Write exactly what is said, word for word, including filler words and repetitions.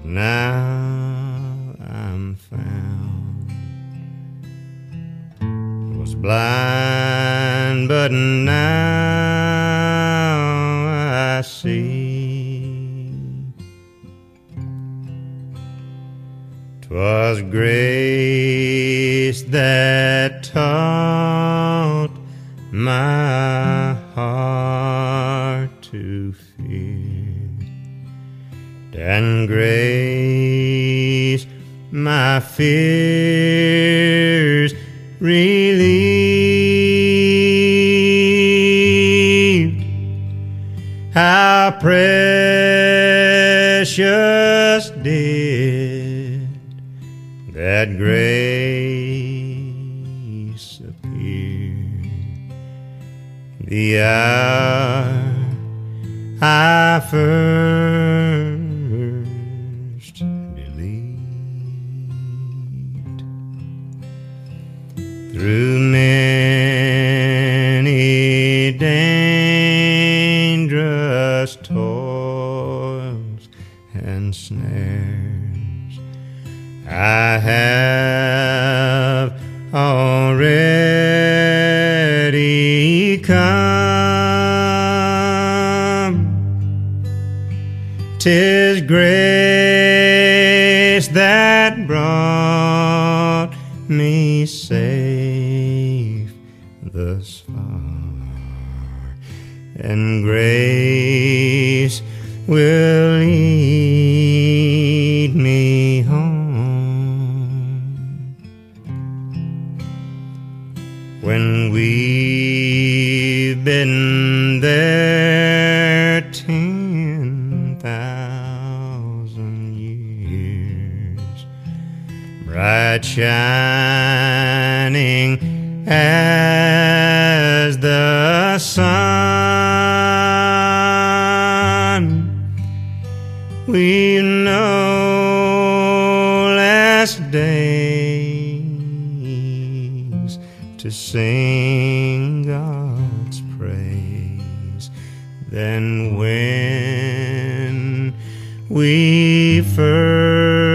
now I'm found. Was blind, but now I see. 'Twas grace that taught my heart to fear, and grace my fears relieved. How precious did that grace appear the hour I first believed. Through many dangerous toils and snares, I have already come. 'Tis grace that brought me safe thus far, and grace will lead me home. When we've been there ten thousand years, bright shining as the sun, we know less days to sing God's praise than when we first